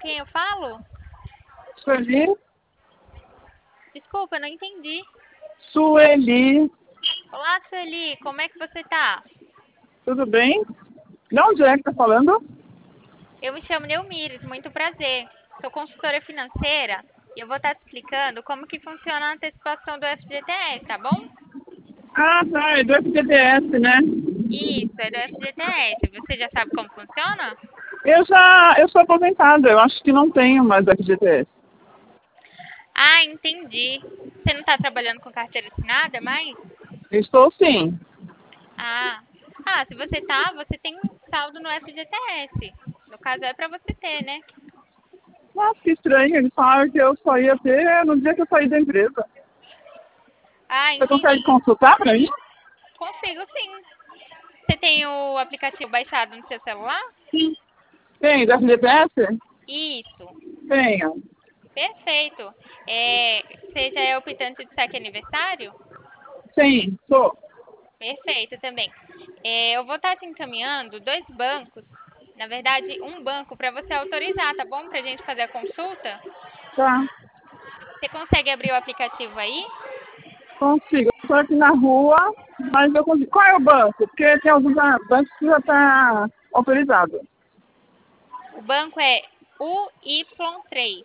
quem eu falo? Sueli? Desculpa, eu não entendi. Sueli, Olá, Sueli, como é que você tá? tudo bem? De onde é que tá falando? Eu me chamo Neumires, muito prazer. Sou consultora financeira e eu vou estar te explicando como que funciona a antecipação do FGTS, tá bom? Ah, tá, é do FGTS, né? Isso, é do FGTS. Você já sabe como funciona? Eu sou aposentada, eu acho que não tenho mais FGTS. Ah, entendi. Você não está trabalhando com carteira assinada mais? Estou sim. Ah, se você tá, você tem um saldo no FGTS. No caso é para você ter, né? Nossa, que estranho, eles falaram que eu só ia ter no dia que eu saí da empresa. Ah, Você consegue entendi. consultar pra mim? Consigo sim. Você tem o aplicativo baixado no seu celular? Tem, do FGTS? Isso. Tenho. Perfeito. Você já é optante de saque aniversário? Sim, sou. Perfeito também. Eu vou estar te encaminhando dois bancos. Na verdade, um banco para você autorizar, tá bom? Pra gente fazer a consulta. Tá, Você consegue abrir o aplicativo aí? consigo. Eu tô aqui na rua, mas eu consigo. Qual é o banco? Porque tem alguns bancos que já tá autorizado. O banco é UY3.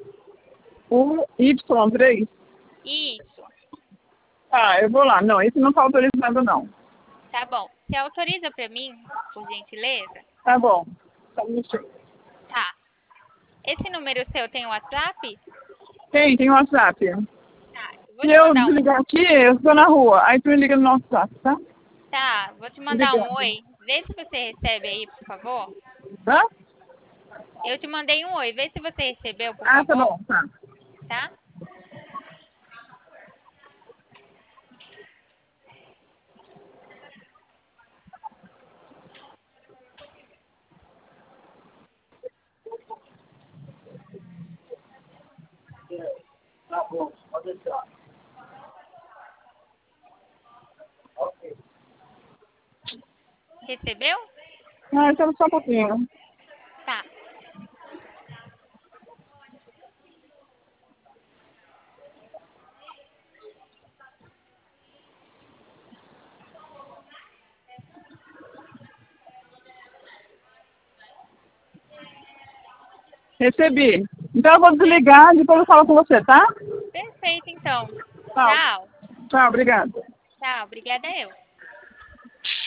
O Y3? Isso. Ah, eu vou lá. Não, esse não tá autorizado, não. Tá bom. Você autoriza para mim, por gentileza? Tá bom. Tá bonitinho. Tá. Esse número seu tem WhatsApp? Tem WhatsApp. Tá. Eu vou Se te eu mandar um. desligar aqui, eu estou na rua. Aí tu me liga no nosso WhatsApp, tá? Tá, vou te mandar um Obrigada. oi. Vê se você recebe aí, por favor. Tá? Eu te mandei um oi. Vê se você recebeu, por Ah, tá favor. bom. Tá. Tá? Tá bom. Pode deixar. Recebeu? Ah, então só um pouquinho. Tá. Recebi. Então eu vou desligar e depois eu falo com você, tá? Perfeito, então. Tchau. Tchau. Tchau, obrigada. Tchau. Obrigada eu.